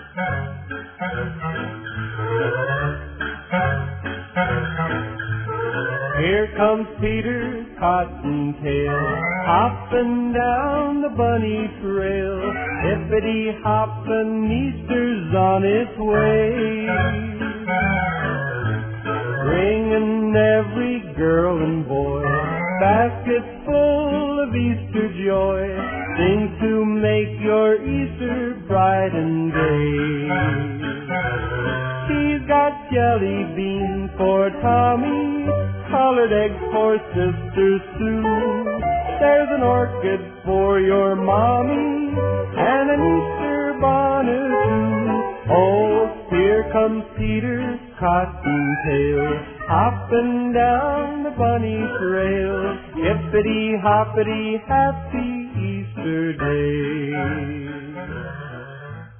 Here comes Peter Cottontail, hopping down the bunny trail. Hippity-hoppin', Easter's on its way, bringing every girl and boy baskets full of Easter joy, things to make your Easter bright and gay. He's got jelly beans for Tommy, colored eggs for Sister Sue. There's an orchid for your mommy, and an Easter bonnet too. Oh, here comes Peter Cottontail, hopping down the bunny trail. Hippity-hoppity, happy Easter day.